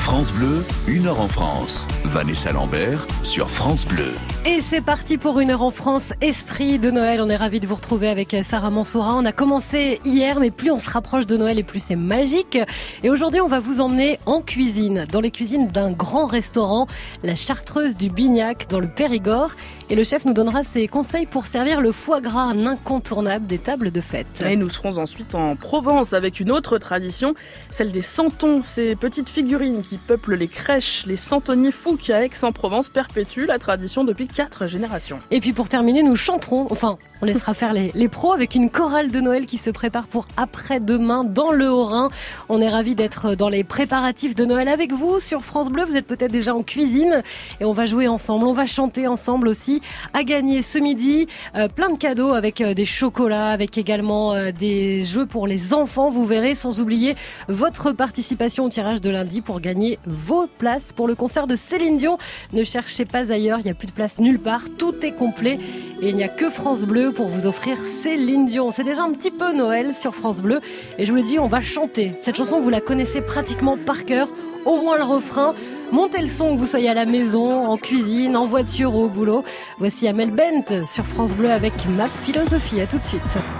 France Bleu, 1 heure en France. Vanessa Lambert sur France Bleu. Et c'est parti pour 1 heure en France, esprit de Noël. On est ravis de vous retrouver avec Sarah Mansoura. On a commencé hier, mais plus on se rapproche de Noël et plus c'est magique. Et aujourd'hui, on va vous emmener en cuisine, dans les cuisines d'un grand restaurant, la Chartreuse du Bignac, dans le Périgord. Et le chef nous donnera ses conseils pour servir le foie gras, un incontournable des tables de fête. Et nous serons ensuite en Provence avec une autre tradition, celle des santons, ces petites figurines qui peuplent les crèches. Les santonniers Fouques à Aix-en-Provence perpétuent la tradition depuis 4 générations. Et puis pour terminer, nous chanterons, enfin on laissera faire les pros avec une chorale de Noël qui se prépare pour après-demain dans le Haut-Rhin. On est ravis d'être dans les préparatifs de Noël avec vous sur France Bleu. Vous êtes peut-être déjà en cuisine et on va jouer ensemble, on va chanter ensemble aussi. À gagner ce midi, plein de cadeaux avec des chocolats, avec également des jeux pour les enfants, vous verrez, sans oublier votre participation au tirage de lundi pour gagner vos places pour le concert de Céline Dion. Ne cherchez pas ailleurs, il n'y a plus de place nulle part, tout est complet et il n'y a que France Bleu pour vous offrir Céline Dion. C'est déjà un petit peu Noël sur France Bleu et je vous le dis, on va chanter. Cette chanson, vous la connaissez pratiquement par cœur, au moins le refrain. Montez le son, que vous soyez à la maison, en cuisine, en voiture ou au boulot. Voici Amel Bent sur France Bleu avec Ma philosophie. À tout de suite.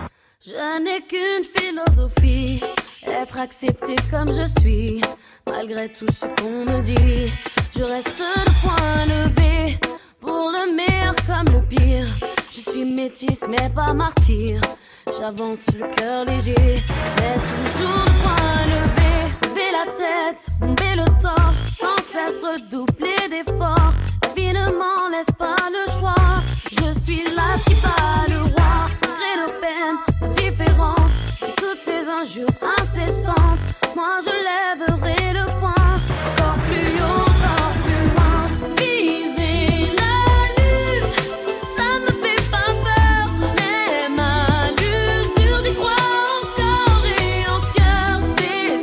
Je n'ai qu'une philosophie, être accepté comme je suis. Malgré tout ce qu'on me dit, je reste le point levé. Pour le meilleur comme le pire, je suis métisse mais pas martyr. J'avance le cœur léger, mais toujours le point levé. Lever la tête, bomber le torse, sans cesse redoubler d'efforts. La vie ne m'en laisse pas le choix. Je suis là qui bat le roi. Malgré nos peines, nos différences, et toutes ces injures incessantes, moi je lèverai le poing. Encore plus haut, encore plus loin. Viser la lune, ça me fait pas peur. Même à l'usure, j'y crois encore et en cœur. Des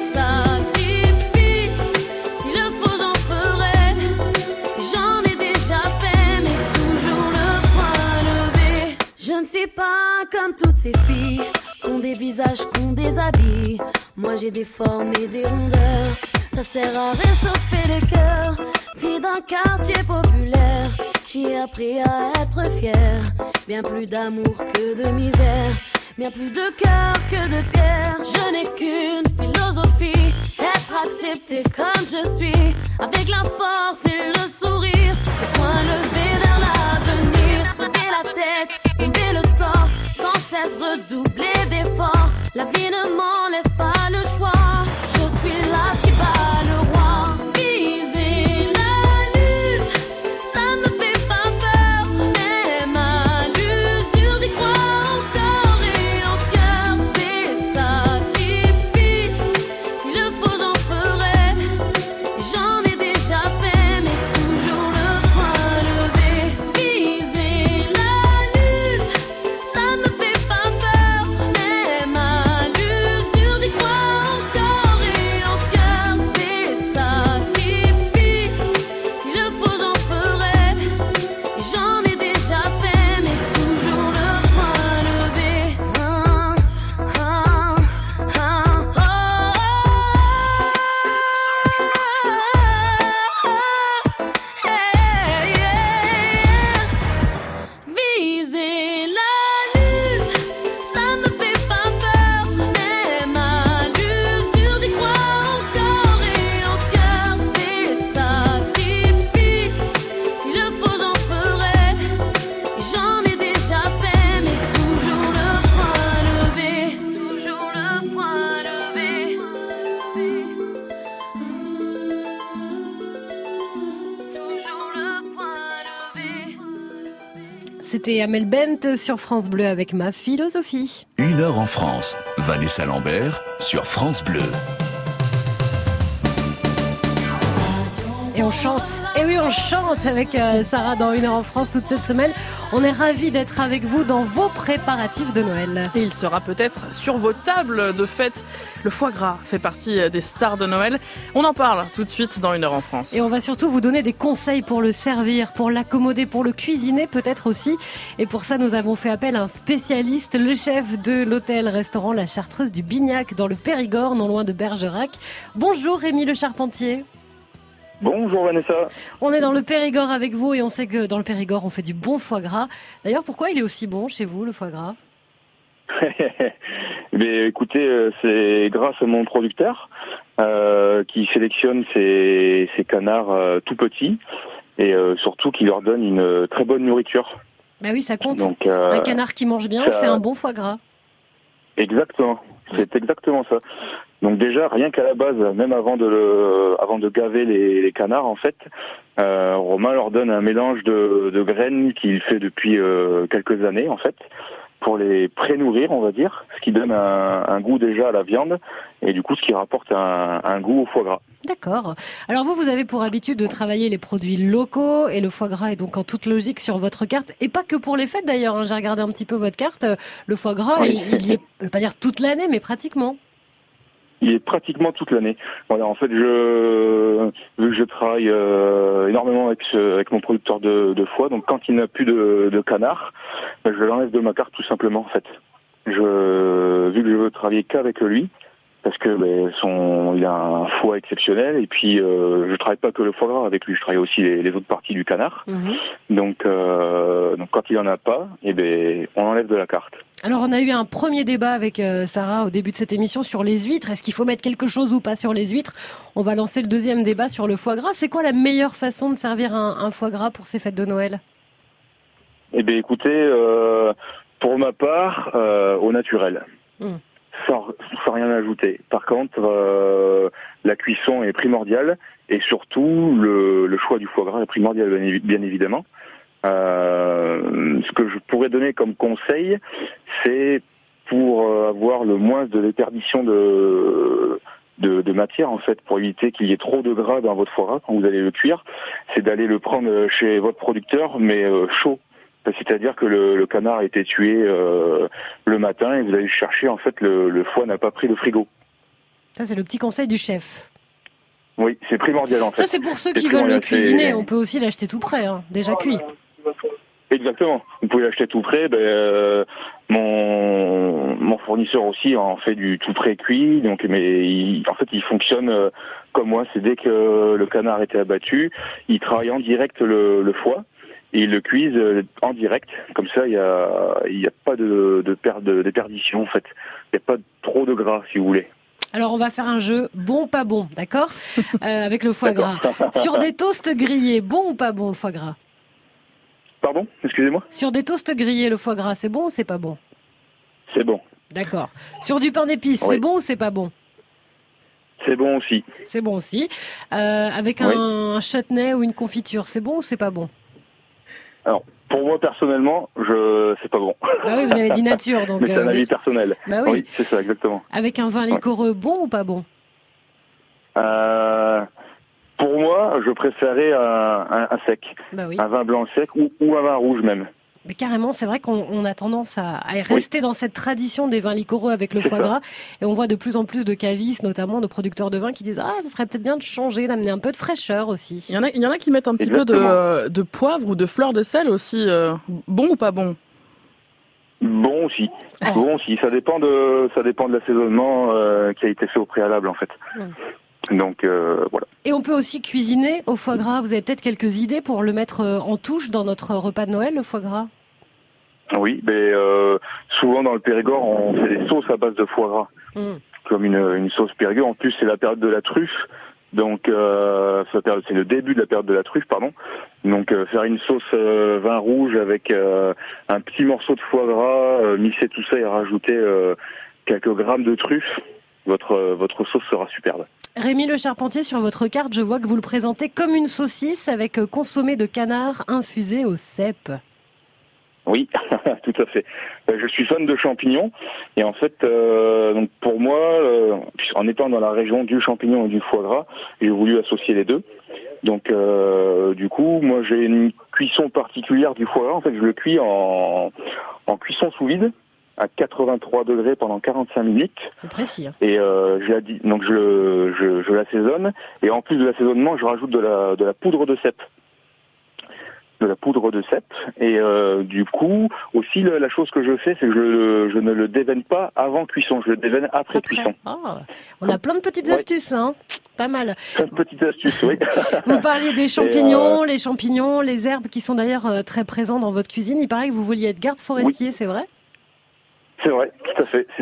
sacrifices, s'il le faut j'en ferai. J'en ai déjà fait, mais toujours le point levé. Je ne suis pas comme toutes ces filles qu'ont des visages, qu'ont des habits. Moi j'ai des formes et des rondeurs, ça sert à réchauffer les cœurs. Fille d'un quartier populaire, j'ai appris à être fière. Bien plus d'amour que de misère, bien plus de cœur que de pierre. Je n'ai qu'une philosophie, être accepté comme je suis. Avec la force et le sourire, le point levé vers l'avenir. Lever la tête, lever le torse, sans cesse redoubler d'efforts. La vie ne m'en laisse pas le choix. Je suis là qui bat le roi. Viser la lune, ça me fait pas peur. Même à l'usure, j'y crois encore et en cœur. Des sacrifices, s'il le faut j'en ferai. J'en ai déjà fait, mais toujours le point levé. Viser la lune, ça me fait pas peur. Même à l'usure, j'y crois encore et en cœur. Des sacrifices, s'il le faut j'en ferai. J'en ai déjà fait, mais toujours le point levé. Viser la lune, ça me fait pas peur. Même à l'usure, j'y crois encore et en cœur. Des sacrifices, s'il le faut j'en ferai. J'en ai déjà fait, mais toujours le point levé. Toujours le point levé. Toujours le point levé. C'était Amel Bent sur France Bleu avec Ma philosophie. 1 heure en France. Vanessa Lambert sur France Bleu. Et on chante. Et oui, on chante avec Sarah dans 1 heure en France toute cette semaine. On est ravis d'être avec vous dans vos préparatifs de Noël. Et il sera peut-être sur vos tables de fête. Le foie gras fait partie des stars de Noël. On en parle tout de suite dans 1 heure en France. Et on va surtout vous donner des conseils pour le servir, pour l'accommoder, pour le cuisiner peut-être aussi. Et pour ça, nous avons fait appel à un spécialiste, le chef de l'hôtel-restaurant La Chartreuse du Bignac dans le Périgord, non loin de Bergerac. Bonjour Rémi Le Charpentier. Bonjour Vanessa. On est dans le Périgord avec vous et on sait que dans le Périgord, on fait du bon foie gras. D'ailleurs, pourquoi il est aussi bon chez vous, le foie gras? Mais écoutez, c'est grâce à mon producteur qui sélectionne ces canards tout petits et surtout qui leur donne une très bonne nourriture. Bah oui, ça compte. Donc, un canard qui mange bien, fait un bon foie gras. Exactement, c'est exactement ça. Donc déjà, rien qu'à la base, même avant de gaver les canards, en fait, Romain leur donne un mélange de graines qu'il fait depuis quelques années, en fait, pour les pré-nourrir, on va dire, ce qui donne un goût déjà à la viande, et du coup, ce qui rapporte un goût au foie gras. D'accord. Alors vous avez pour habitude de travailler les produits locaux, et le foie gras est donc en toute logique sur votre carte, et pas que pour les fêtes d'ailleurs, hein. J'ai regardé un petit peu votre carte, le foie gras, oui. il y est, je vais pas dire toute l'année, mais pratiquement. Il est pratiquement toute l'année. Voilà, en fait, vu que je travaille énormément avec mon producteur de foie, donc quand il n'a plus de canard, je l'enlève de ma carte tout simplement, en fait. Vu que je veux travailler qu'avec lui, parce que il a un foie exceptionnel, et puis je travaille pas que le foie gras avec lui, je travaille aussi les autres parties du canard. Mmh. Donc quand il en a pas, on enlève de la carte. Alors on a eu un premier débat avec Sarah au début de cette émission sur les huîtres. Est-ce qu'il faut mettre quelque chose ou pas sur les huîtres? On va lancer le deuxième débat sur le foie gras. C'est quoi la meilleure façon de servir un foie gras pour ces fêtes de Noël? Écoutez, pour ma part, au naturel. Mmh. Sans rien ajouter. Par contre, la cuisson est primordiale et surtout le choix du foie gras est primordial, bien évidemment. Ce que je pourrais donner comme conseil, c'est pour avoir le moins de déperdition de matière, en fait, pour éviter qu'il y ait trop de gras dans votre foie gras quand vous allez le cuire, c'est d'aller le prendre chez votre producteur, mais chaud. C'est-à-dire que le canard a été tué le matin et vous allez chercher, en fait, le foie n'a pas pris de frigo. Ça, c'est le petit conseil du chef. Oui, c'est primordial, en fait. Ça, c'est pour ceux qui veulent le cuisiner. On peut aussi l'acheter tout prêt, hein, déjà cuit. Exactement. Vous pouvez l'acheter tout prêt. Mon fournisseur aussi en fait du tout prêt cuit. Donc, en fait, il fonctionne comme moi. C'est dès que le canard était abattu, il travaille en direct le foie. Et ils le cuisent en direct, comme ça il y a pas de déperdition en fait. Il n'y a pas trop de gras si vous voulez. Alors on va faire un jeu bon pas bon, d'accord, avec le foie gras. Sur des toasts grillés, bon ou pas bon le foie gras? Pardon, excusez-moi. Sur des toasts grillés, le foie gras, c'est bon ou c'est pas bon? C'est bon. D'accord. Sur du pain d'épices, oui. C'est bon ou c'est pas bon? C'est bon aussi. C'est bon aussi. Avec un chutney ou une confiture, c'est bon ou c'est pas bon? Alors, pour moi, personnellement, c'est pas bon. Bah oui, vous avez dit nature, donc... Mais c'est un avis personnel. Bah oui. Oui, c'est ça, exactement. Avec un vin liquoreux, bon ou pas bon? Pour moi, je préférais un sec. Bah oui. Un vin blanc sec ou un vin rouge même. Mais carrément, c'est vrai qu'on a tendance à rester dans cette tradition des vins liquoreux avec le foie gras. Et on voit de plus en plus de cavistes, notamment de producteurs de vin, qui disent « Ah, ça serait peut-être bien de changer, d'amener un peu de fraîcheur aussi. » Il y en a qui mettent un petit peu de poivre ou de fleur de sel aussi. Bon ou pas bon? Bon aussi. Oh. Bon aussi. Ça dépend de l'assaisonnement qui a été fait au préalable, en fait. Donc, voilà. Et on peut aussi cuisiner au foie gras. Vous avez peut-être quelques idées pour le mettre en touche dans notre repas de Noël, le foie gras? Oui, mais souvent dans le Périgord, on fait des sauces à base de foie gras. Comme une sauce Périgord. En plus, c'est la période de la truffe. Donc, c'est le début de la période de la truffe, pardon. Donc, faire une sauce vin rouge avec un petit morceau de foie gras, mixer tout ça et rajouter quelques grammes de truffe, votre sauce sera superbe. Rémi Le Charpentier, sur votre carte, je vois que vous le présentez comme une saucisse avec consommé de canard infusé au cèpe. Oui, tout à fait. Je suis fan de champignons et en fait, donc pour moi, en étant dans la région du champignon et du foie gras, j'ai voulu associer les deux. Donc du coup, moi j'ai une cuisson particulière du foie gras. En fait, je le cuis en cuisson sous vide à 83 degrés pendant 45 minutes. C'est précis. Hein. Et je l'assaisonne et en plus de l'assaisonnement, je rajoute de la poudre de cèpe. de la poudre de cèpe. Et du coup, aussi la chose que je fais, c'est que je ne le déveine pas avant cuisson, je le déveine après cuisson. On a plein de petites astuces, hein. Pas mal. Plein de petites astuces, oui. Vous parliez des champignons, les champignons, les herbes qui sont d'ailleurs très présents dans votre cuisine. Il paraît que vous vouliez être garde forestier, c'est vrai ? C'est vrai, tout à fait.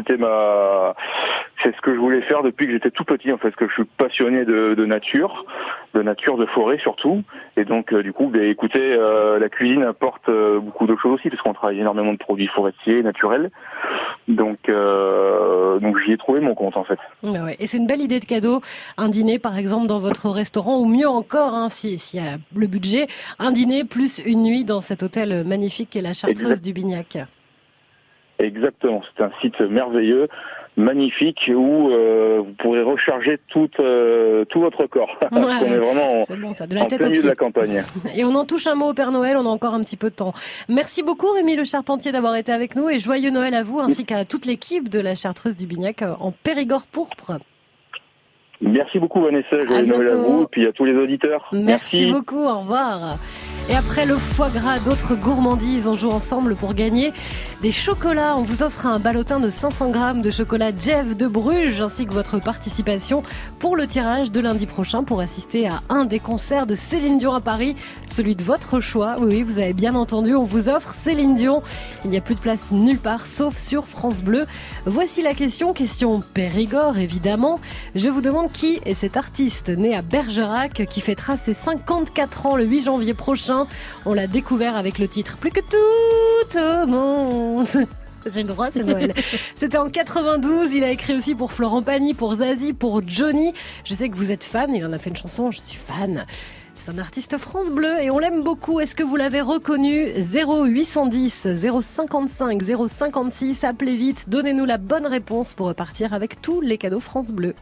C'est ce que je voulais faire depuis que j'étais tout petit, en fait, parce que je suis passionné de nature, de forêt surtout. Et donc, du coup, écoutez, la cuisine apporte beaucoup de choses aussi, parce qu'on travaille énormément de produits forestiers, naturels. Donc j'y ai trouvé mon compte, en fait. Ouais. Et c'est une belle idée de cadeau, un dîner, par exemple, dans votre restaurant, ou mieux encore, hein, s'il y a le budget, un dîner plus une nuit dans cet hôtel magnifique qu'est la Chartreuse du Bignac. Exactement, c'est un site merveilleux, magnifique, où vous pourrez recharger tout votre corps. Ouais, on est vraiment de la tête plein milieu de la campagne. Et on en touche un mot au Père Noël, on a encore un petit peu de temps. Merci beaucoup Rémi Le Charpentier d'avoir été avec nous et joyeux Noël à vous ainsi qu'à toute l'équipe de la Chartreuse du Bignac en Périgord pourpre. Merci beaucoup Vanessa, joyeux Noël à vous et puis à tous les auditeurs. Merci beaucoup, au revoir. Et après le foie gras, d'autres gourmandises, on joue ensemble pour gagner des chocolats. On vous offre un ballotin de 500 grammes de chocolat Jeff de Bruges, ainsi que votre participation pour le tirage de lundi prochain pour assister à un des concerts de Céline Dion à Paris, celui de votre choix. Oui, vous avez bien entendu, on vous offre Céline Dion. Il n'y a plus de place nulle part, sauf sur France Bleu. Voici la question Périgord, évidemment. Je vous demande qui est cet artiste né à Bergerac qui fêtera ses 54 ans le 8 janvier prochain. On l'a découvert avec le titre Plus que tout au monde. J'ai le droit, c'est Noël. C'était en 92, il a écrit aussi pour Florent Pagny, pour Zazie, pour Johnny. Je sais que vous êtes fan, il en a fait une chanson, je suis fan. C'est un artiste France Bleu et on l'aime beaucoup. Est-ce que vous l'avez reconnu ? 0810 055 056, appelez vite, donnez-nous la bonne réponse pour repartir avec tous les cadeaux France Bleu.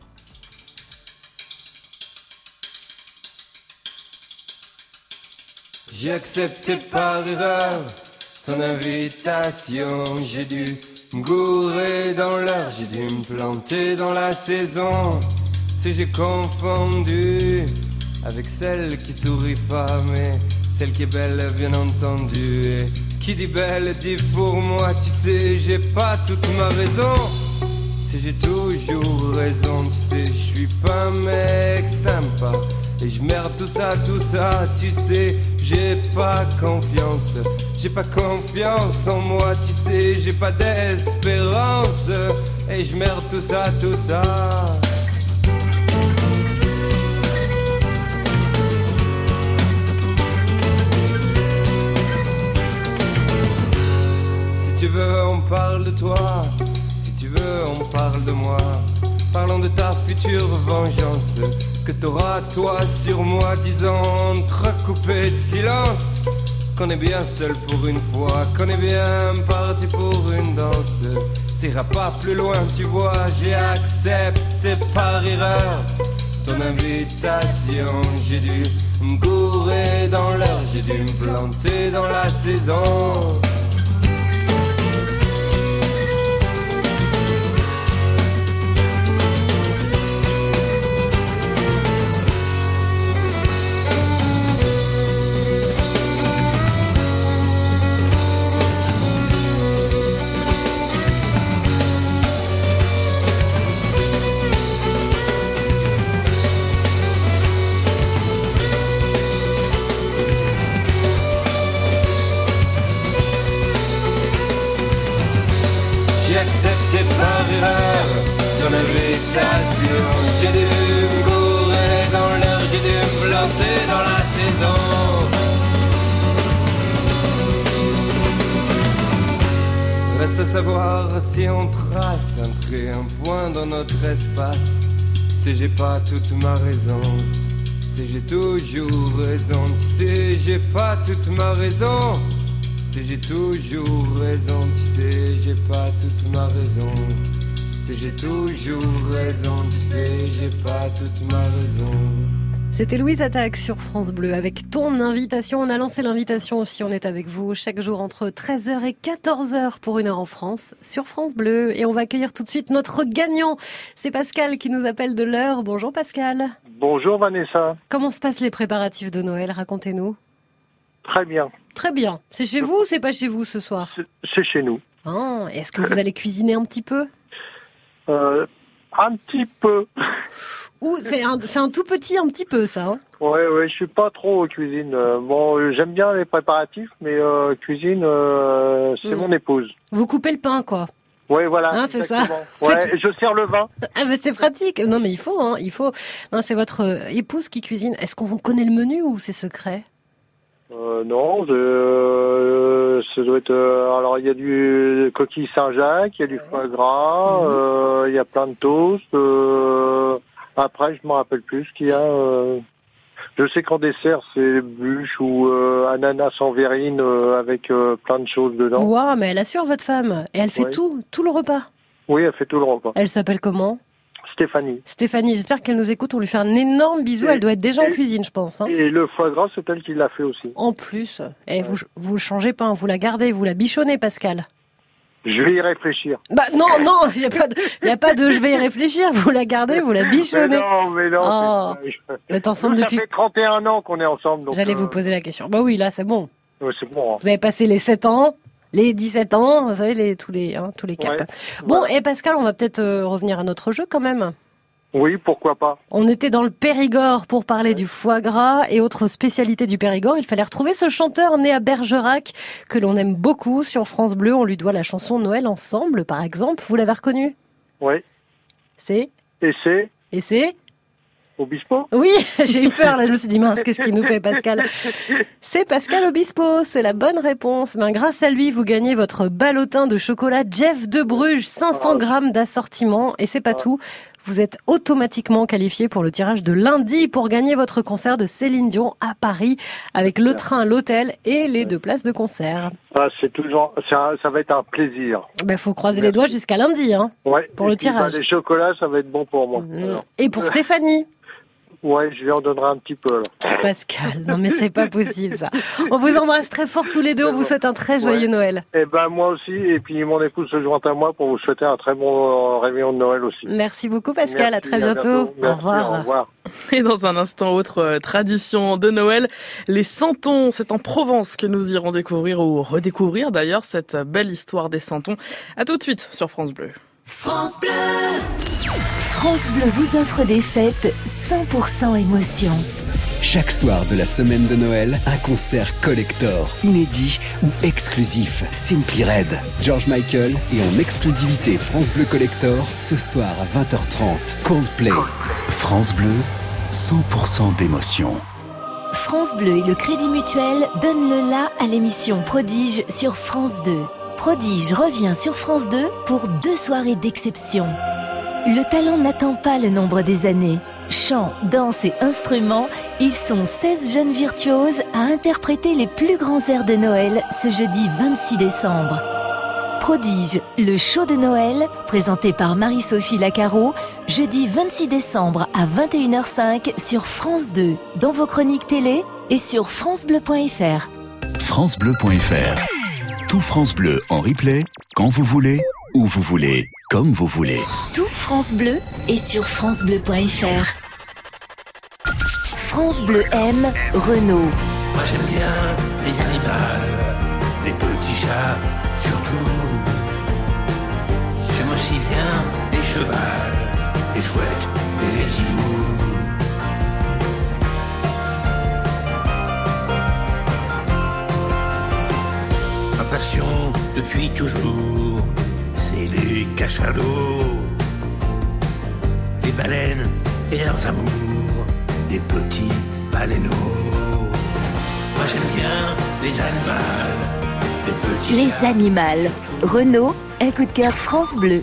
J'ai accepté par erreur ton invitation. J'ai dû me gourer dans l'heure, j'ai dû me planter dans la saison. C'est j'ai confondu avec celle qui sourit pas, mais celle qui est belle bien entendu. Et qui dit belle dit pour moi, tu sais, j'ai pas toute ma raison. C'est j'ai toujours raison, tu sais, je suis pas un mec sympa. Et je merde tout ça, tu sais, j'ai pas confiance en moi, tu sais, j'ai pas d'espérance. Et je merde tout ça. Si tu veux, on parle de toi, si tu veux, on parle de moi. Parlons de ta future vengeance que t'auras toi sur moi, disant entrecoupé de silence qu'on est bien seul pour une fois, qu'on est bien parti pour une danse. Ça ira pas plus loin, tu vois, j'ai accepté par erreur ton invitation. J'ai dû me gourer dans l'heure, j'ai dû me planter dans la saison. J'ai dû me gourer dans l'heure, j'ai dû me planter dans la saison. Reste à savoir si on trace un trait, un point dans notre espace. Tu sais, j'ai pas toute ma raison. Tu sais, j'ai toujours raison. Tu sais, j'ai pas toute ma raison. Tu sais, j'ai toujours raison. Tu sais, j'ai pas toute ma raison. J'ai toujours raison, tu sais, j'ai pas toute ma raison. C'était Louise Attaque sur France Bleu avec ton invitation. On a lancé l'invitation aussi, on est avec vous chaque jour entre 13h et 14h pour 1 heure en France sur France Bleu. Et on va accueillir tout de suite notre gagnant. C'est Pascal qui nous appelle de l'heure. Bonjour Pascal. Bonjour Vanessa. Comment se passent les préparatifs de Noël ? Racontez-nous. Très bien. Très bien. C'est chez vous ou c'est pas chez vous ce soir? C'est chez nous. Ah, est-ce que vous allez cuisiner un petit peu? Un petit peu. Ou c'est un tout petit un petit peu ça, hein? Ouais, je suis pas trop aux cuisine. Bon, j'aime bien les préparatifs, mais cuisine, c'est mon épouse. Vous coupez le pain, quoi. Ouais, voilà. Hein, c'est ça. Ouais, je sers le vin. Ah, mais c'est pratique. Non, mais il faut. Non, c'est votre épouse qui cuisine. Est-ce qu'on connaît le menu ou c'est secret? Non, ça doit être. Alors, il y a du coquille Saint-Jacques, il y a du foie gras, il y a plein de toasts. Après, je me rappelle plus ce qu'il y a. Je sais qu'en dessert, c'est bûche ou ananas en verrine avec plein de choses dedans. Waouh, mais elle assure votre femme. Et elle fait tout le repas. Oui, elle fait tout le repas. Elle s'appelle comment? Stéphanie, j'espère qu'elle nous écoute. On lui fait un énorme bisou. Elle doit être déjà en cuisine, je pense. Hein. Et le foie gras, c'est elle qui l'a fait aussi. En plus. Et vous changez pas, vous la gardez, vous la bichonnez, Pascal. Je vais y réfléchir. Bah non, il y a pas de je vais y réfléchir. Vous la gardez, vous la bichonnez. Mais non. Oh. Vous êtes ensemble depuis... Ça fait 31 ans qu'on est ensemble. Donc J'allais vous poser la question. Bah oui, là, c'est bon. Ouais, c'est bon. Hein. Vous avez passé les 7 ans. Les 17 ans, vous savez, tous les caps. Ouais, bon, voilà. Et Pascal, on va peut-être revenir à notre jeu quand même. Oui, pourquoi pas. On était dans le Périgord pour parler du foie gras et autres spécialités du Périgord. Il fallait retrouver ce chanteur né à Bergerac que l'on aime beaucoup sur France Bleu. On lui doit la chanson Noël ensemble, par exemple. Vous l'avez reconnu? Oui. C'est? Et c'est Obispo? Oui, j'ai eu peur, là, je me suis dit, mince, qu'est-ce qu'il nous fait, Pascal? C'est Pascal Obispo, c'est la bonne réponse. Ben, grâce à lui, vous gagnez votre ballotin de chocolat Jeff de Bruges, 500 grammes d'assortiment, et c'est pas tout. Vous êtes automatiquement qualifié pour le tirage de lundi pour gagner votre concert de Céline Dion à Paris, avec le train, l'hôtel et les 2 places de concert. Ah, ça va être un plaisir. Ben, faut croiser les doigts jusqu'à lundi, hein, pour le tirage. Les chocolats, ça va être bon pour moi. Et pour Stéphanie? Ouais, je lui en donnerai un petit peu, là. Pascal, non mais c'est pas possible ça. On vous embrasse très fort tous les deux, on vous souhaite un très joyeux Noël. Et ben moi aussi, et puis mon épouse se joint à moi pour vous souhaiter un très bon réveillon de Noël aussi. Merci beaucoup Pascal, à très bientôt. Merci, au revoir. Au revoir. Et dans un instant, autre tradition de Noël, les santons. C'est en Provence que nous irons découvrir ou redécouvrir d'ailleurs cette belle histoire des santons. À tout de suite sur France Bleu. France Bleu. France Bleu vous offre des fêtes 100% émotion. Chaque soir de la semaine de Noël, un concert collector, inédit ou exclusif. Simply Red, George Michael et en exclusivité France Bleu Collector, ce soir à 20h30, Coldplay. France Bleu, 100% d'émotion. France Bleu et le Crédit Mutuel donnent le la à l'émission Prodige sur France 2. Prodige revient sur France 2 pour 2 soirées d'exception. Le talent n'attend pas le nombre des années. Chant, danse et instruments, ils sont 16 jeunes virtuoses à interpréter les plus grands airs de Noël ce jeudi 26 décembre. Prodige, le show de Noël, présenté par Marie-Sophie Lacaro, jeudi 26 décembre à 21h05 sur France 2, dans vos chroniques télé et sur francebleu.fr. francebleu.fr. Tout France Bleu en replay, quand vous voulez, où vous voulez, comme vous voulez. Tout France Bleu est sur francebleu.fr. France Bleu aime Renault. Moi j'aime bien les animaux, les petits chats surtout. J'aime aussi bien les chevals, les chouettes et les ilous. Ma passion depuis toujours, c'est les cachalots, les baleines et leurs amours, les petits baleineaux. Moi j'aime bien les animaux, les petits Les chats, animaux. Renault, un coup de cœur France Bleu.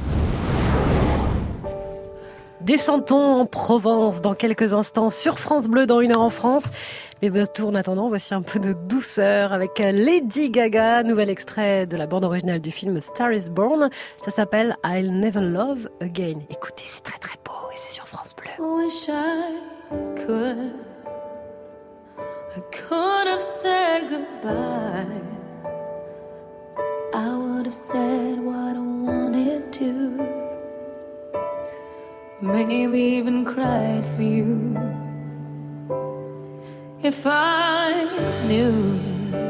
Descendons en Provence dans quelques instants sur France Bleu dans 1 heure en France. Mais en attendant, voici un peu de douceur avec Lady Gaga, nouvel extrait de la bande originale du film Star is Born. Ça s'appelle I'll Never Love Again. Écoutez, c'est très très beau et c'est sur France Bleu. Wish I could have said goodbye. I would have said what I wanted to. Maybe even cried for you. If I knew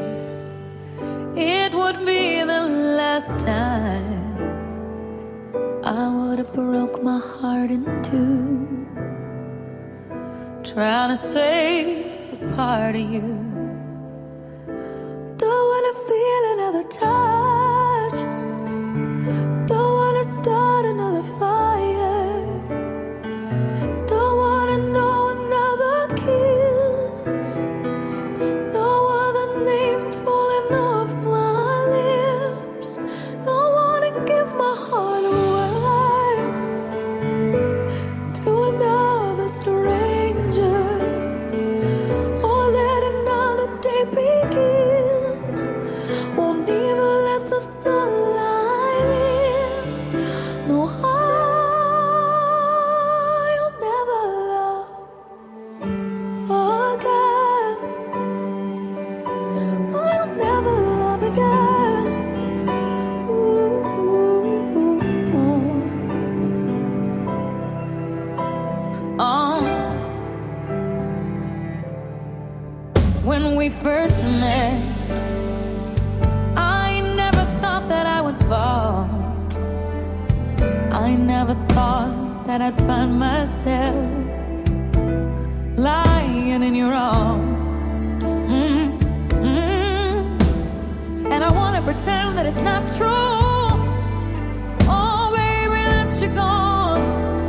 it would be the last time, I would have broke my heart in two, trying to save a part of you. Don't wanna feel another touch, don't wanna start another fire, don't wanna know another kiss, no other name falling off my lips, don't wanna give my heart away to another stranger, or let another day begin, won't even let the sunlight in, no, I'll never love again, I'll never love again. When we first met, I never thought that I would fall, I never thought that I'd find myself lying in your arms. And I wanna pretend that it's not true. Oh baby, that you're gone,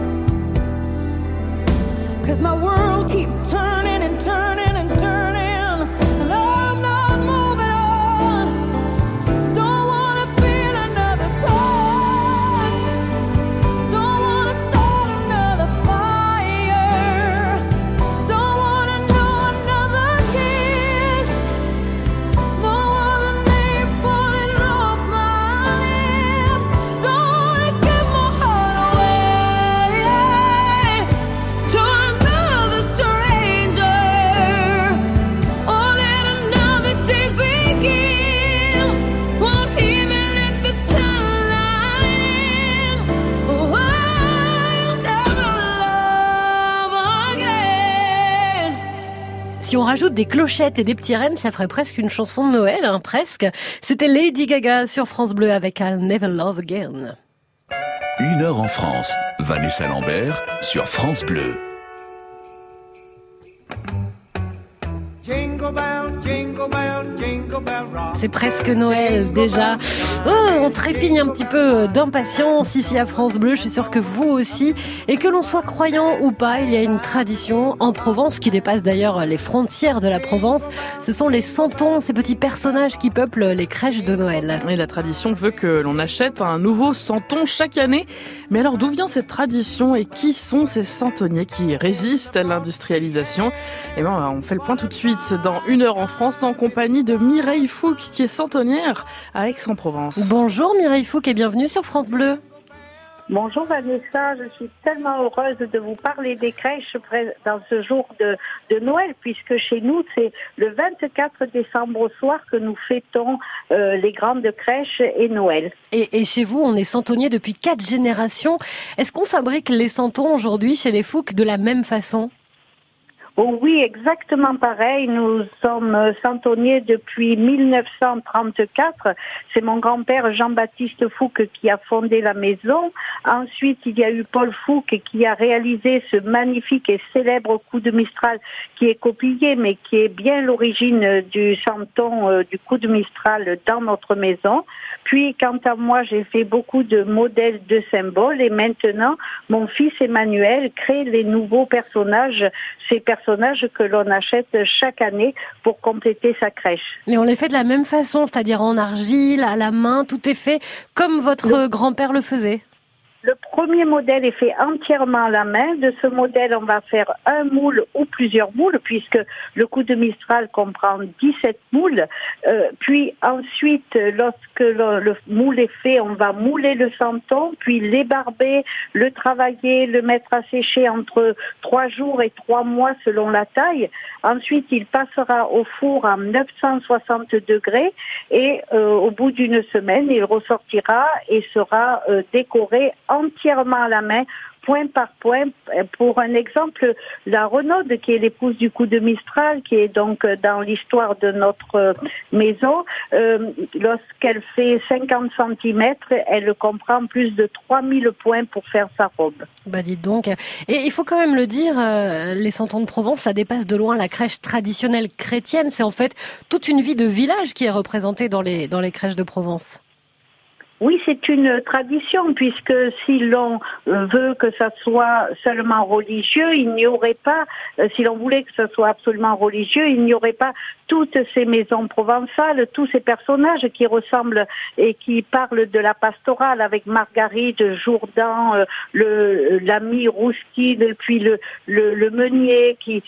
'cause my world keeps turning and turning and turning, and I'm not moving on. Don't wanna feel another touch, don't wanna start another fire, don't wanna know another kiss, no other name falling off my lips, don't wanna give my heart away to another stranger, or let another day begin, won't even let the sunlight in, oh, I'll never love again. Si on rajoute des clochettes et des petits rennes, ça ferait presque une chanson de Noël, hein, presque. C'était Lady Gaga sur France Bleu avec I'll Never Love Again. 1 heure en France. Vanessa Lambert sur France Bleu. C'est presque Noël déjà. Oh, on trépigne un petit peu d'impatience ici à France Bleu. Je suis sûre que vous aussi. Et que l'on soit croyant ou pas, il y a une tradition en Provence qui dépasse d'ailleurs les frontières de la Provence. Ce sont les santons, ces petits personnages qui peuplent les crèches de Noël. Et la tradition veut que l'on achète un nouveau santon chaque année. Mais alors d'où vient cette tradition et qui sont ces santonniers qui résistent à l'industrialisation? Eh ben, on fait le point tout de suite dans 1 heure en France en compagnie de Mireille Fouque qui est santonnière à Aix-en-Provence. Bonjour Mireille Fouque et bienvenue sur France Bleu. Bonjour Vanessa, je suis tellement heureuse de vous parler des crèches dans ce jour de Noël, puisque chez nous, c'est le 24 décembre au soir que nous fêtons les grandes crèches et Noël. Et chez vous, on est santonnier depuis 4 générations. Est-ce qu'on fabrique les santons aujourd'hui chez les Fouques de la même façon ? Oh oui, exactement pareil. Nous sommes santonniers depuis 1934. C'est mon grand-père Jean-Baptiste Fouque qui a fondé la maison. Ensuite, il y a eu Paul Fouque qui a réalisé ce magnifique et célèbre coup de Mistral qui est copié, mais qui est bien l'origine du santon du coup de Mistral dans notre maison. Puis, quant à moi, j'ai fait beaucoup de modèles de symboles et maintenant, mon fils Emmanuel crée les nouveaux personnages, ces personnages que l'on achète chaque année pour compléter sa crèche. Mais on les fait de la même façon, c'est-à-dire en argile, à la main, tout est fait comme votre grand-père le faisait. Le premier modèle est fait entièrement à la main. De ce modèle, on va faire un moule ou plusieurs moules, puisque le coup de Mistral comprend 17 moules. Puis ensuite, lorsque le moule est fait, on va mouler le santon, puis l'ébarber, le travailler, le mettre à sécher entre 3 jours et 3 mois selon la taille. Ensuite, il passera au four à 960 degrés et au bout d'une semaine, il ressortira et sera décoré entièrement à la main point par point. Pour un exemple, la Renaude, qui est l'épouse du coup de Mistral, qui est donc dans l'histoire de notre maison, lorsqu'elle fait 50 cm, elle comprend plus de 3000 points pour faire sa robe. Bah dites donc. Et il faut quand même le dire, les Santons de Provence, ça dépasse de loin la crèche traditionnelle chrétienne. C'est en fait toute une vie de village qui est représentée dans les crèches de Provence. Oui, c'est une tradition, puisque si l'on veut que ça soit seulement religieux, il n'y aurait pas, si l'on voulait que ça soit absolument religieux, il n'y aurait pas toutes ces maisons provençales, tous ces personnages qui ressemblent et qui parlent de la pastorale avec Marguerite, Jourdan, l'ami Roustine, et puis le meunier qui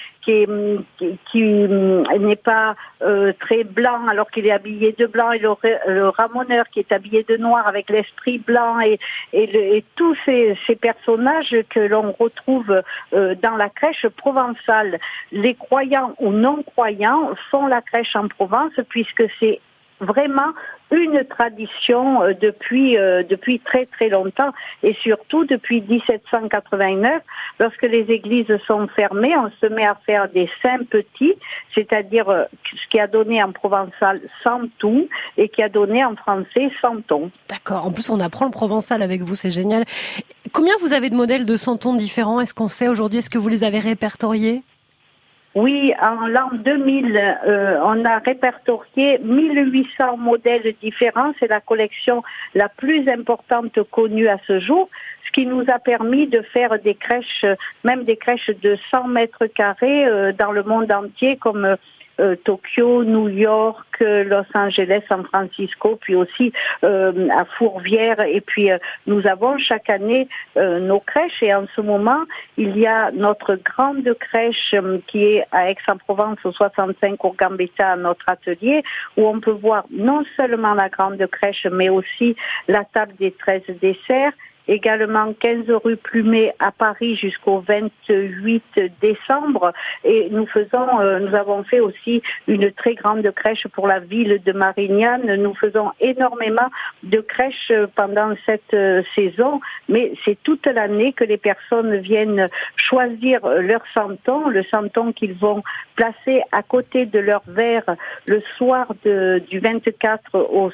n'est pas très blanc alors qu'il est habillé de blanc, et le ramoneur qui est habillé de noir avec l'esprit blanc, et tous ces personnages que l'on retrouve dans la crèche provençale. Les croyants ou non-croyants font la crèche en Provence, puisque c'est vraiment une tradition depuis très très longtemps, et surtout depuis 1789, lorsque les églises sont fermées, on se met à faire des saints petits, c'est-à-dire ce qui a donné en provençal santon et qui a donné en français santon. D'accord, en plus on apprend le provençal avec vous, c'est génial. Combien vous avez de modèles de santons différents? Est-ce qu'on sait aujourd'hui, est-ce que vous les avez répertoriés? Oui, en l'an 2000, on a répertorié 1800 modèles différents. C'est la collection la plus importante connue à ce jour, ce qui nous a permis de faire des crèches, même des crèches de 100 mètres carrés dans le monde entier, comme Tokyo, New York, Los Angeles, San Francisco, puis aussi à Fourvière. Et puis nous avons chaque année nos crèches, et en ce moment il y a notre grande crèche qui est à Aix-en-Provence au 65 au Gambetta, notre atelier, où on peut voir non seulement la grande crèche mais aussi la table des 13 desserts. Également 15 rue Plumet à Paris jusqu'au 28 décembre, et nous avons fait aussi une très grande crèche pour la ville de Marignane. Nous faisons énormément de crèches pendant cette saison, mais c'est toute l'année que les personnes viennent choisir leur santon, le santon qu'ils vont placer à côté de leur verre le soir du 24,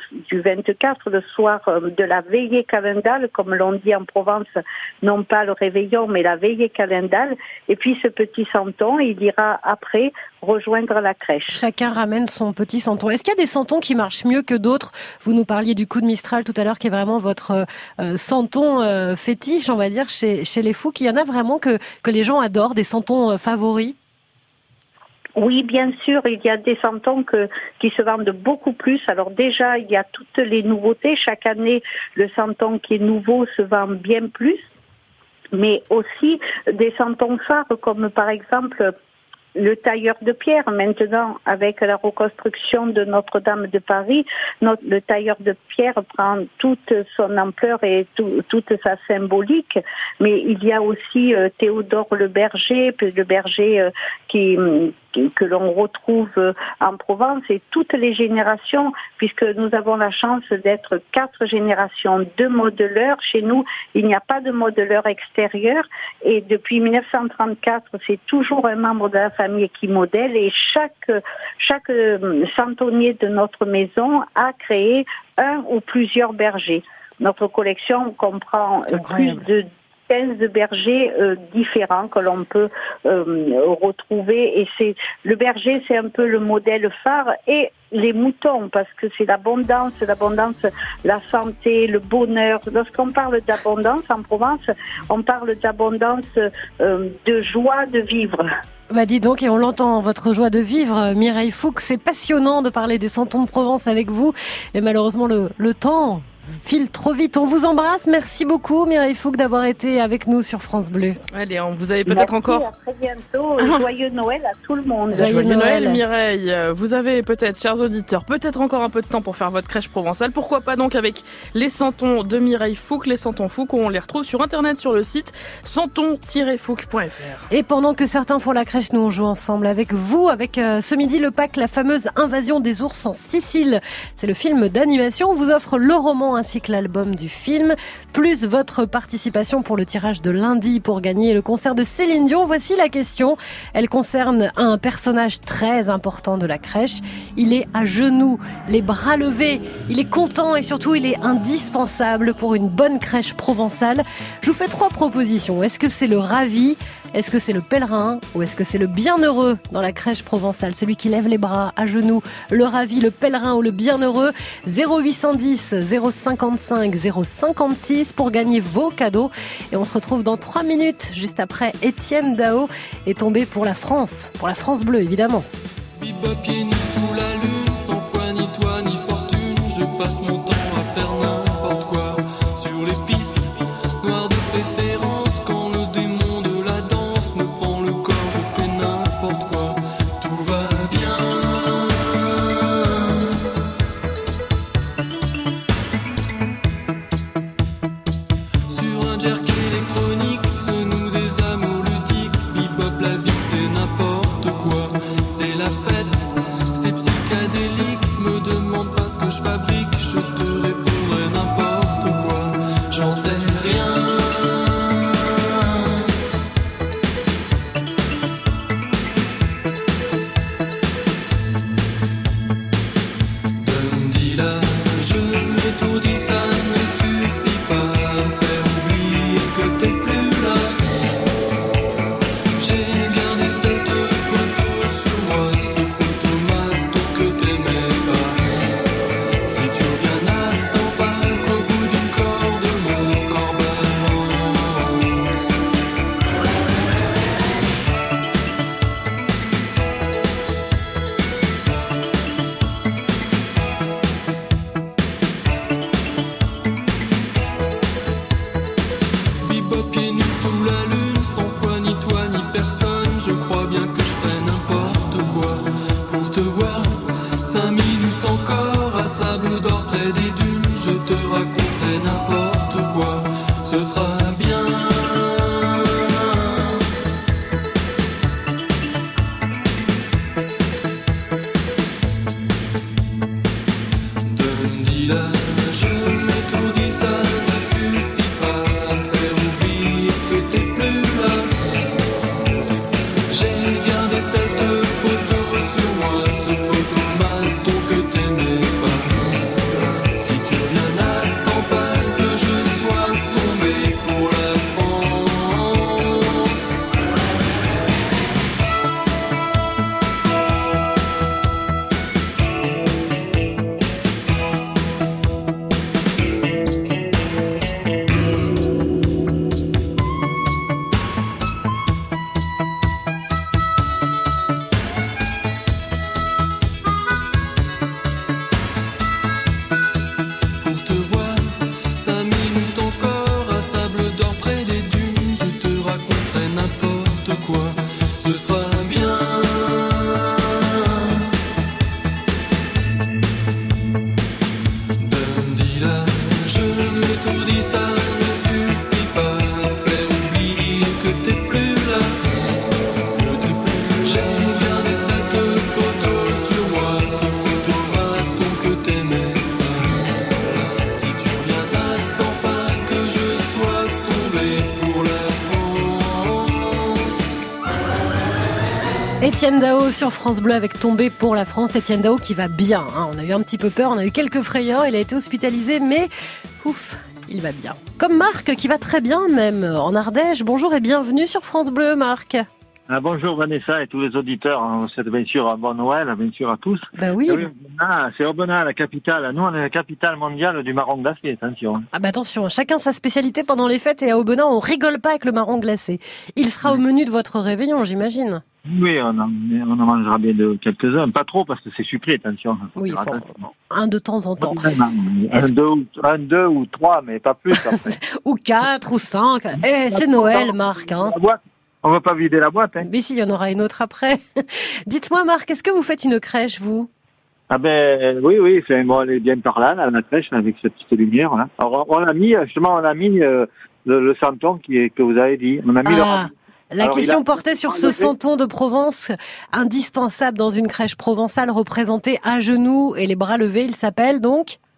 le soir de la veillée calendale, comme l'on dit en Provence, non pas le réveillon, mais la veillée calendale. Et puis ce petit santon, il ira après rejoindre la crèche. Chacun ramène son petit santon. Est-ce qu'il y a des santons qui marchent mieux que d'autres? Vous nous parliez du coup de Mistral tout à l'heure, qui est vraiment votre santon fétiche, on va dire, chez les Fouques. Il y en a vraiment que les gens adorent, des santons favoris? Oui, bien sûr, il y a des santons qui se vendent beaucoup plus. Alors déjà, il y a toutes les nouveautés. Chaque année, le santon qui est nouveau se vend bien plus. Mais aussi des santons phares, comme par exemple le tailleur de pierre. Maintenant, avec la reconstruction de Notre-Dame de Paris, le tailleur de pierre prend toute son ampleur et toute sa symbolique. Mais il y a aussi Théodore le berger que l'on retrouve en Provence, et toutes les générations, puisque nous avons la chance d'être 4 générations de modeleurs. Chez nous, il n'y a pas de modeleur extérieur, et depuis 1934, c'est toujours un membre de la famille qui modèle, et chaque santonnier de notre maison a créé un ou plusieurs bergers. Notre collection comprend plus de 15 bergers différents que l'on peut retrouver, et le berger, c'est un peu le modèle phare, et les moutons, parce que c'est l'abondance, la santé, le bonheur. Lorsqu'on parle d'abondance en Provence, on parle d'abondance de joie de vivre. Bah dis donc, et on l'entend, votre joie de vivre, Mireille Fouque. C'est passionnant de parler des santons de Provence avec vous, et malheureusement le temps file trop vite. On vous embrasse. Merci beaucoup, Mireille Fouque, d'avoir été avec nous sur France Bleu. Allez, vous avez peut-être encore... À très bientôt. Joyeux Noël à tout le monde. Joyeux Noël, Mireille. Vous avez peut-être, chers auditeurs, peut-être encore un peu de temps pour faire votre crèche provençale. Pourquoi pas donc avec les santons de Mireille Fouque, les santons Fouque, on les retrouve sur Internet, sur le site santon-fouque.fr. Et pendant que certains font la crèche, nous on joue ensemble avec vous, avec ce midi le pack La fameuse invasion des ours en Sicile. C'est le film d'animation. On vous offre le roman ainsi que l'album du film, plus votre participation pour le tirage de lundi pour gagner le concert de Céline Dion. Voici la question. Elle concerne un personnage très important de la crèche. Il est à genoux, les bras levés, il est content et surtout il est indispensable pour une bonne crèche provençale. Je vous fais 3 propositions. Est-ce que c'est le ravi ? Est-ce que c'est le pèlerin ou est-ce que c'est le bienheureux dans la crèche provençale? Celui qui lève les bras à genoux, le ravi, le pèlerin ou le bienheureux. 0810 055 056 pour gagner vos cadeaux. Et on se retrouve dans 3 minutes, juste après Étienne Dao est tombé pour la France bleue évidemment. Bebop pieds nus sous la lune, sans foi ni toi ni fortune, je passe mon temps à faire n'importe quoi sur les pistes noires de préférence. Quand le démon de la danse me prend le corps, je fais n'importe quoi, tout va bien. Sur un jerk électronique, se nouent des amours ludiques. Bebop, la vie c'est n'importe quoi, c'est la fête, c'est psychédélique. Me demande pas ce que je fabrique, je te répondrai n'importe quoi, j'en sais rien. Dundee là, je l'ai tout dit, ça ne suffit pas à me faire oublier que t'es plus là. J'ai gardé cette photo sur moi, ce photomaton que t'aimais pas. Si tu reviens, n'attends pas qu'au bout du corps de mon corps balance. Bebop pieds nus sous la lune, sans foi ni toi ni personne, je crois bien que je ferai n'importe quoi pour te voir. 5 minutes encore à Sable d'Or près des dunes, je te raconterai n'importe quoi, ce sera bien. Dundee là, je l'ai tout dit, ça ne suffit pas à me faire oublier que t'es plus là. J'ai gardé cette photo sur moi, ce photomaton que t'aimais pas. Si tu reviens, n'attends pas que je sois tombé pour la France. Pour te voir, 5 minutes encore à Sable d'Or près des dunes, je te raconterai n'importe quoi, ce sera bien. Dundee là, je l'ai tout dit, ça ne suffit pas à me faire oublier que t'es plus là. J'ai gardé cette photo sur moi, ce photomaton que t'aimais pas. Si tu reviens, n'attends pas que je sois tombé pour la France. Étienne Dao sur France Bleu avec Tombé pour la France. Étienne Dao qui va bien, hein. On a eu un petit peu peur, on a eu quelques frayeurs, il a été hospitalisé, mais ouf, il va bien. Comme Marc qui va très bien même en Ardèche. Bonjour et bienvenue sur France Bleu Marc. Bonjour Vanessa et tous les auditeurs. On vous souhaite bien sûr un bon Noël, bien sûr à tous. Bah oui. C'est Aubenas, la capitale. Nous, on est la capitale mondiale du marron glacé, attention. Ah bah attention, chacun sa spécialité pendant les fêtes et à Aubenas, on rigole pas avec le marron glacé. Il sera au menu de votre réveillon, j'imagine. Oui, on en mangera bien de quelques-uns. Pas trop parce que c'est sucré, attention. Oui, un de temps en temps. Un, deux ou 3, mais pas plus après. Ou 4 ou 5. C'est Noël, Marc, hein. On va pas vider la boîte, hein. Mais si, il y en aura une autre après. Dites-moi, Marc, est-ce que vous faites une crèche, vous? Oui, c'est bon, elle est bien par là, la crèche, avec cette petite lumière, là. Alors, on a mis le santon que vous avez dit. On a mis La question portait sur ce santon de Provence, indispensable dans une crèche provençale représentée à genoux et les bras levés. Il s'appelle donc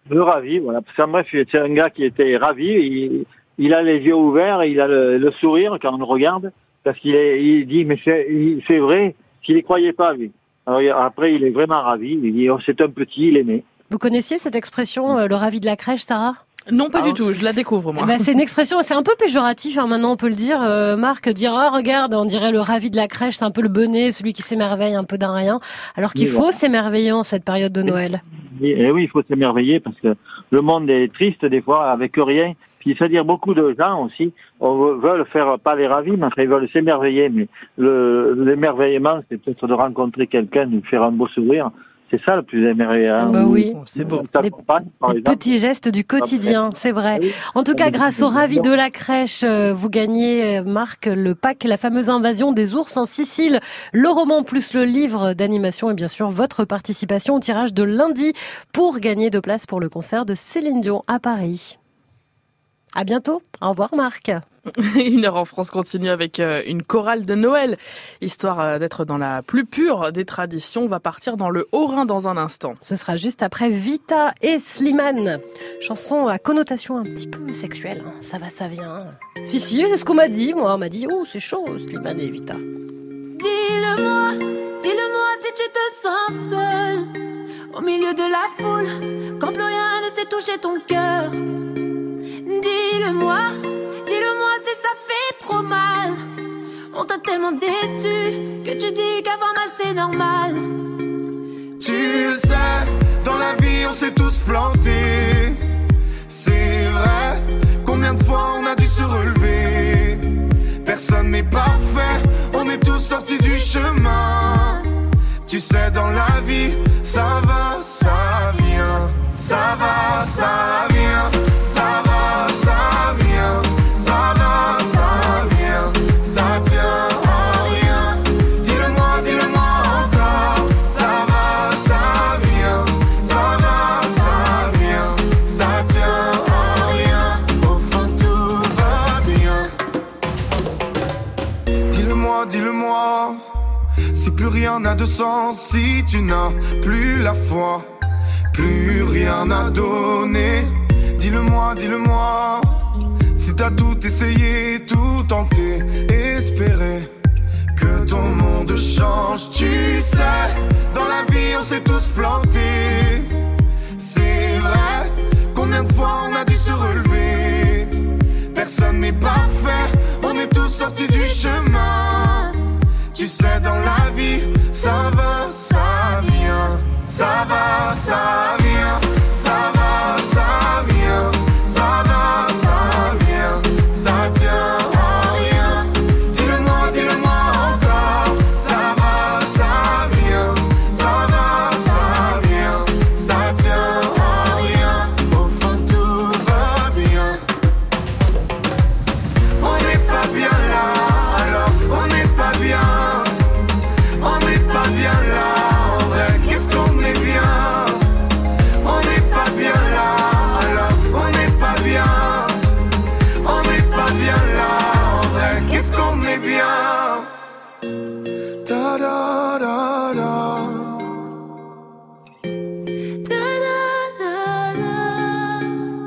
Le ravi, voilà. Parce qu'en bref, c'est un gars qui était ravi. Il a les yeux ouverts, il a le sourire quand on le regarde, parce il dit, mais c'est vrai, qu'il ne croyait pas, lui. Alors, après, il est vraiment ravi. Il dit, oh, c'est un petit, il est né. Vous connaissiez cette expression, le ravi de la crèche, Sarah ? Non, pas du tout, je la découvre, moi. C'est une expression, c'est un peu péjoratif, maintenant on peut le dire. Marc dira, regarde, on dirait le ravi de la crèche, c'est un peu le bonnet, celui qui s'émerveille un peu d'un rien. Alors qu'il faut s'émerveiller en cette période de Noël. Et oui, il faut s'émerveiller parce que le monde est triste des fois, avec rien. Puis c'est-à-dire beaucoup de gens aussi veulent faire pas les ravis, mais enfin, ils veulent s'émerveiller. Mais l'émerveillement, c'est peut-être de rencontrer quelqu'un, de lui faire un beau sourire. C'est ça le plus émerveillant. Bah oui, c'est beau. Des petits gestes du quotidien, c'est vrai. En tout cas, grâce au ravi de la crèche, vous gagnez, Marc, le pack La fameuse invasion des ours en Sicile, le roman plus le livre d'animation et bien sûr votre participation au tirage de lundi pour gagner 2 places pour le concert de Céline Dion à Paris. À bientôt. Au revoir, Marc. 1 heure en France continue avec une chorale de Noël. Histoire d'être dans la plus pure des traditions, on va partir dans le Haut-Rhin dans un instant. Ce sera juste après Vita et Slimane. Chanson à connotation un petit peu sexuelle. Ça va, ça vient. Si, c'est ce qu'on m'a dit. Moi, on m'a dit, oh, c'est chaud, Slimane et Vita. Dis-le-moi si tu te sens seul au milieu de la foule, quand plus rien ne sait toucher ton cœur. Dis-le-moi si ça fait trop mal. On t'a tellement déçu que tu dis qu'avoir mal c'est normal. Tu le sais, dans la vie on s'est tous plantés. C'est vrai, combien de fois on a dû se relever. Personne n'est parfait, on est tous sortis du chemin. Tu sais, dans la vie, ça va, ça vient. Ça va, ça vient. Ça va, ça vient. Ça va, ça vient. Ça tient à rien. Dis-le-moi encore. Ça va, ça vient. Ça va, ça vient. Ça tient à rien. Au fond, tout va bien. Dis-le-moi. Si plus rien n'a de sens, si tu n'as plus la foi, plus rien à donner. Dis-le-moi. Si t'as tout essayé, tout tenté, espéré que ton monde change. Tu sais, dans la vie on s'est tous plantés. C'est vrai, combien de fois on a dû se relever. Personne n'est parfait, on est tous sortis du chemin. Tu sais, dans la vie, ça va, ça vient. Ça va, ça vient. Ça va, ça vient. Ça va, ça vient. Ça tient à rien. Dis-le-moi encore. Ça va, ça vient. Ça va, ça vient. Ça tient à rien. Au fond, tout va bien. On n'est pas bien là, alors on n'est pas bien. On n'est pas bien là, en vrai, qu'est-ce qu'on est bien. On n'est pas bien là, alors on n'est pas bien. On n'est pas bien là, en vrai, qu'est-ce qu'on est bien. Ta da da da. Ta da da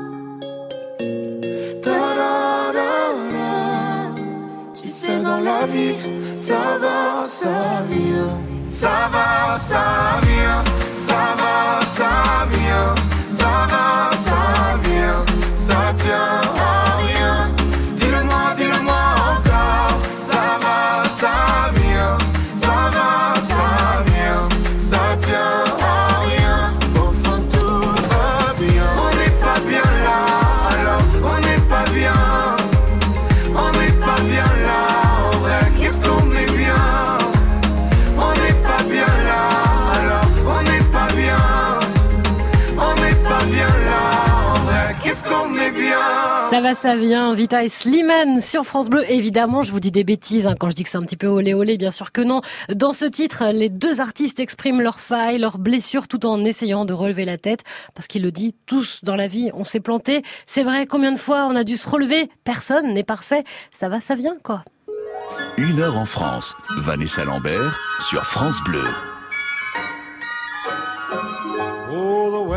da. Ta da da da. Tu sais, dans la vie, ça va, ça vient. Ça va, ça vient. Ça va, ça vient. Ça va, ça vient. Ça tient à rien. Dis-le-moi encore. Ça va, ça vient. Ça va, ça vient. Ça tient à rien. Au fond, tout va bien. On n'est pas bien là, alors on n'est pas bien. On n'est pas bien là, en vrai, qu'est-ce qu'on est bien. On n'est pas bien là, alors on n'est pas bien. On n'est pas bien là, en vrai, qu'est-ce qu'on est bien. Ça va, ça vient. Vita et Slimane sur France Bleu. Évidemment, je vous dis des bêtises quand je dis que c'est un petit peu olé olé. Bien sûr que non. Dans ce titre, les 2 artistes expriment leurs failles, leurs blessures, tout en essayant de relever la tête. Parce qu'il le dit, tous dans la vie, on s'est planté. C'est vrai, combien de fois on a dû se relever? Personne n'est parfait. Ça va, ça vient, quoi. 1 heure en France. Vanessa Lambert sur France Bleu. Oh, the weather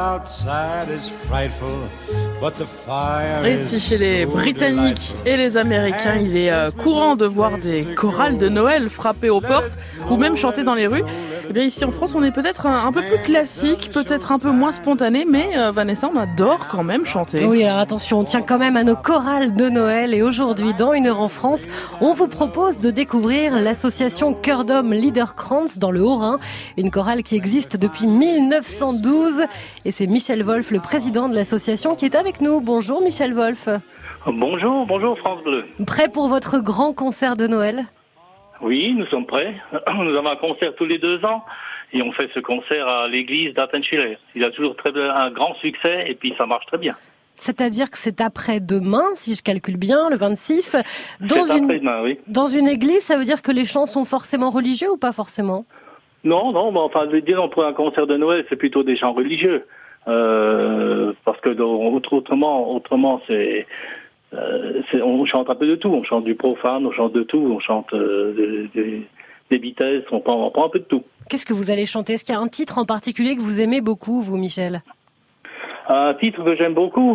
outside is frightful, but the fire Et is si chez les so Britanniques et les Américains, il est courant de voir des chorales de Noël frapper aux portes ou même chanter dans les rues, eh bien ici en France, on est peut-être un peu plus classique, peut-être un peu moins spontané, mais Vanessa, on adore quand même chanter. Oui, alors attention, on tient quand même à nos chorales de Noël et aujourd'hui, dans 1 heure en France, on vous propose de découvrir l'association Chœur d'Homme Liederkranz dans le Haut-Rhin, une chorale qui existe depuis 1912 et c'est Michel Wolf, le président de l'association, qui est avec nous. Bonjour Michel Wolf. Bonjour, bonjour France Bleu. Prêt pour votre grand concert de Noël ? Oui, nous sommes prêts. Nous avons un concert tous les 2 ans et on fait ce concert à l'église d'Attenschiller. Il a toujours un grand succès et puis ça marche très bien. C'est-à-dire que c'est après-demain, si je calcule bien, le 26. C'est après-demain, oui. Dans une église, ça veut dire que les chants sont forcément religieux ou pas forcément ? Non, mais enfin, disons pour un concert de Noël, c'est plutôt des chants religieux. Parce que autrement, on chante un peu de tout. On chante du profane, on chante de tout. On chante des vitesses, on prend un peu de tout. Qu'est-ce que vous allez chanter ? Est-ce qu'il y a un titre en particulier que vous aimez beaucoup, vous, Michel ? Un titre que j'aime beaucoup,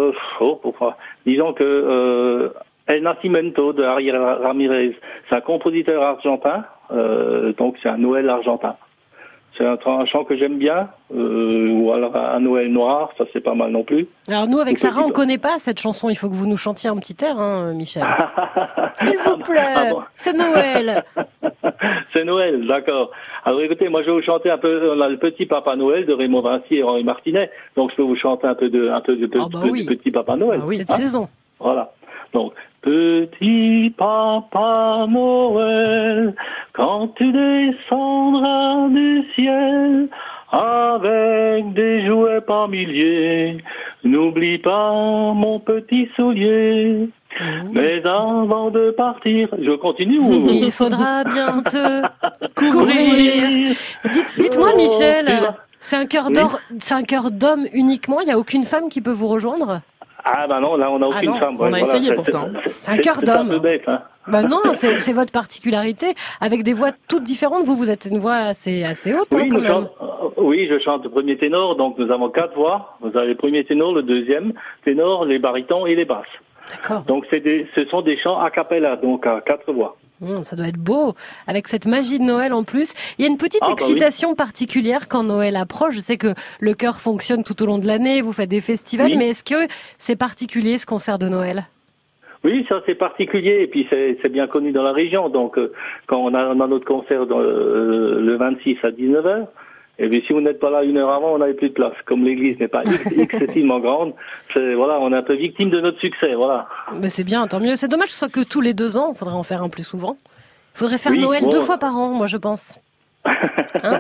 disons que El Nacimiento de Ariel Ramirez, c'est un compositeur argentin, donc c'est un Noël argentin. C'est un chant que j'aime bien, ou alors un Noël noir, ça c'est pas mal non plus. Alors nous, avec Sarah, on connaît pas cette chanson, il faut que vous nous chantiez un petit air, hein, Michel. S'il vous plaît, c'est Noël. C'est Noël, d'accord. Alors écoutez, moi je vais vous chanter un peu, on a le Petit Papa Noël de Raymond Vinci et Henri Martinet, donc je peux vous chanter un peu du Petit Papa Noël. Oui, cette saison. Voilà. Donc, Petit Papa Noël, quand tu descendras du ciel, avec des jouets par milliers, n'oublie pas mon petit soulier. Mais avant de partir, je continue ou... Il faudra bien te courir. Dites-moi, Michel, c'est un cœur d'or, c'est un cœur d'homme uniquement, il n'y a aucune femme qui peut vous rejoindre ? Ah bah non, là on n'a aucune femme. On a essayé pourtant. C'est un cœur d'homme. C'est un peu bête, hein. Bah non, c'est votre particularité, avec des voix toutes différentes. Vous êtes une voix assez haute, oui, quand même. Oui, je chante le premier ténor, donc nous avons 4 voix. Vous avez le premier ténor, le deuxième ténor, les barytons et les basses. D'accord. Donc ce sont des chants a cappella, donc à 4 voix. Ça doit être beau, avec cette magie de Noël en plus. Il y a une petite excitation particulière quand Noël approche. Je sais que le chœur fonctionne tout au long de l'année, vous faites des festivals, mais est-ce que c'est particulier ce concert de Noël ? Oui, ça c'est particulier et puis c'est bien connu dans la région. Donc quand on a notre concert le 26 à 19h, et bien si vous n'êtes pas là 1 heure avant, on n'avait plus de place. Comme l'église n'est pas excessivement grande, on est un peu victime de notre succès, voilà. Mais c'est bien, tant mieux. C'est dommage que ce soit que tous les 2 ans. Il faudrait en faire un plus souvent. Il faudrait faire Noël 2 fois par an, moi je pense. Hein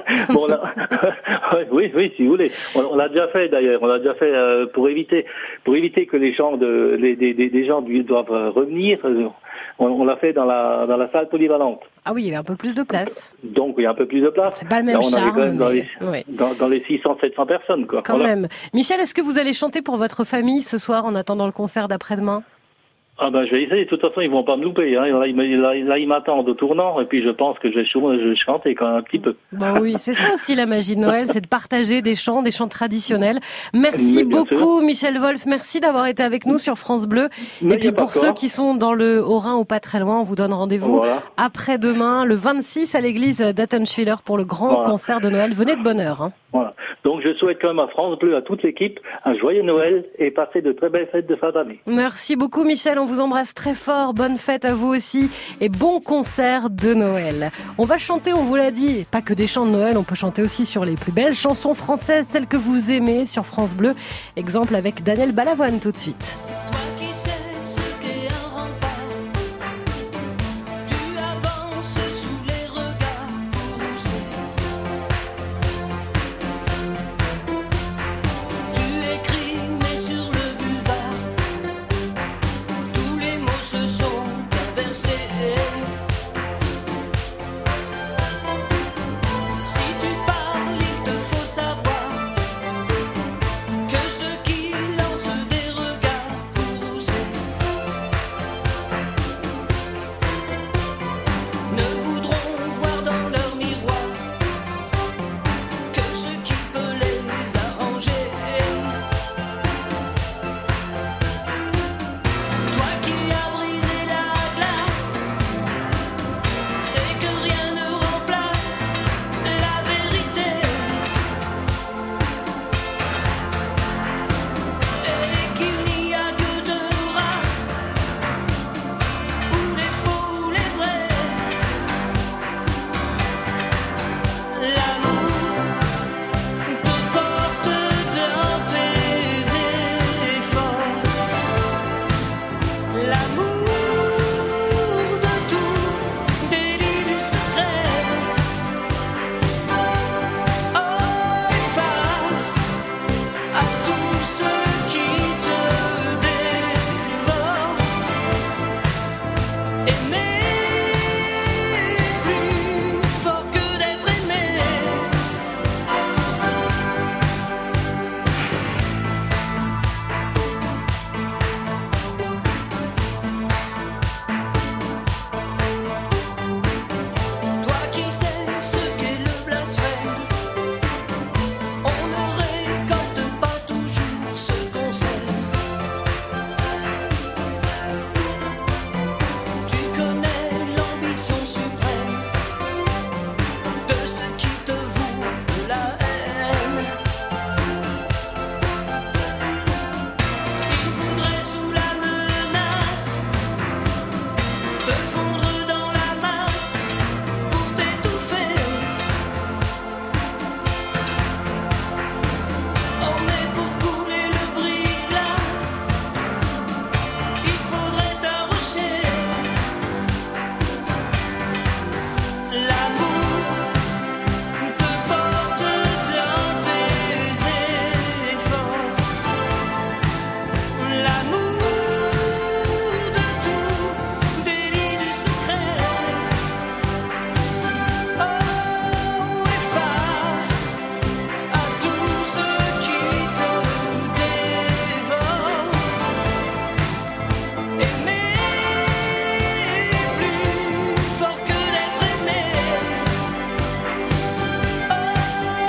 oui, si vous voulez. On l'a déjà fait d'ailleurs. On l'a déjà fait pour éviter que les gens des gens doivent revenir. On l'a fait dans la salle polyvalente. Ah oui, il y avait un peu plus de place. Donc il y a un peu plus de place. C'est pas le même charme. Dans les 600-700 personnes, quoi. Quand même. Michel, est-ce que vous allez chanter pour votre famille ce soir en attendant le concert d'après-demain ? Ah ben je vais essayer, de toute façon ils vont pas me louper, hein. Là ils m'attendent au tournant et puis je pense que je vais chanter quand même un petit peu. Bah oui, c'est ça aussi la magie de Noël, c'est de partager des chants traditionnels. Merci beaucoup Michel Wolf, merci d'avoir été avec nous sur France Bleu. Et puis pour ceux qui sont dans le Haut-Rhin ou pas très loin, on vous donne rendez-vous après-demain, le 26 à l'église d'Attenschiller pour le grand concert de Noël. Venez de bonne heure. Hein. Voilà. Donc je souhaite quand même à France Bleu, à toute l'équipe, un joyeux Noël et passer de très belles fêtes de fin d'année. Merci beaucoup Michel, on vous embrasse très fort, bonne fête à vous aussi et bon concert de Noël. On va chanter, on vous l'a dit, pas que des chants de Noël, on peut chanter aussi sur les plus belles chansons françaises, celles que vous aimez sur France Bleu. Exemple avec Daniel Balavoine tout de suite. Savoir que ceux qui lancent des regards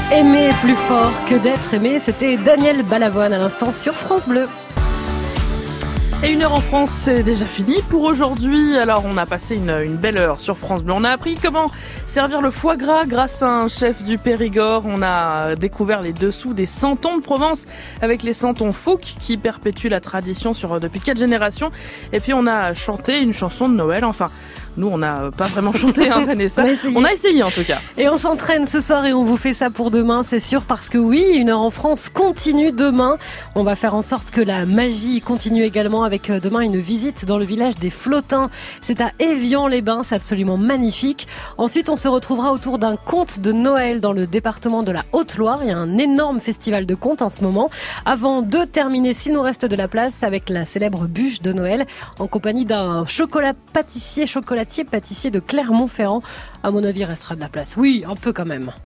Aimer plus fort que d'être aimé, c'était Daniel Balavoine à l'instant sur France Bleu. Et 1 heure en France, c'est déjà fini pour aujourd'hui. Alors, on a passé une belle heure sur France Bleu. On a appris comment servir le foie gras grâce à un chef du Périgord. On a découvert les dessous des santons de Provence avec les santons Fouque qui perpétuent la tradition depuis 4 générations. Et puis, on a chanté une chanson de Noël. Enfin, nous, on n'a pas vraiment chanté, hein, Vanessa. On a essayé en tout cas. Et on s'entraîne ce soir et on vous fait ça pour demain, c'est sûr, parce que oui, 1 heure en France continue demain. On va faire en sorte que la magie continue également avec demain une visite dans le village des Flottins. C'est à Évian-les-Bains, c'est absolument magnifique. Ensuite, on se retrouvera autour d'un conte de Noël dans le département de la Haute-Loire. Il y a un énorme festival de contes en ce moment. Avant de terminer, s'il nous reste de la place, avec la célèbre bûche de Noël, en compagnie d'un chocolatier de Clermont-Ferrand. À mon avis, il restera de la place. Oui, un peu quand même.